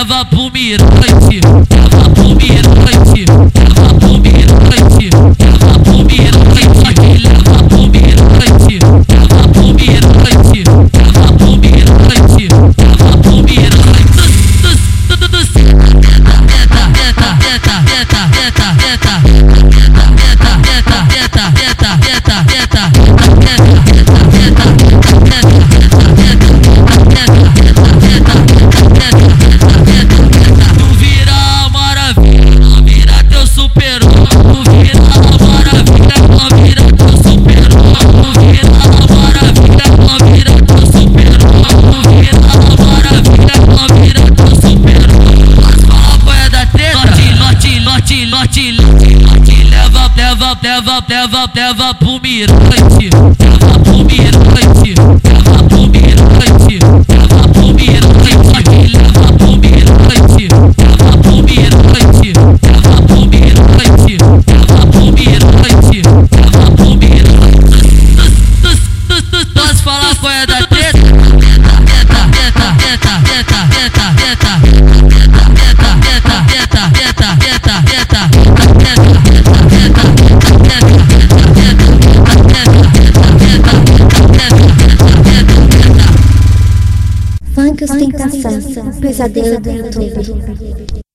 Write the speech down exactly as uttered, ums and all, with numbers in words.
leva pro mirante, leva pro mirante, leva pro mirante, leva pro mirante, leva pro mirante, leva pro mirante, leva pro mirante, leva pro mirante. Leva, leva, leva pro mirante, leva pro mirante, leva pro mirante, leva pro mirante, leva pro mirante, leva pro mirante, leva pro mirante, leva pro mirante, leva pro mirante. Posso falar qual é da treta? Funk ostentação, pesadelo do YouTube.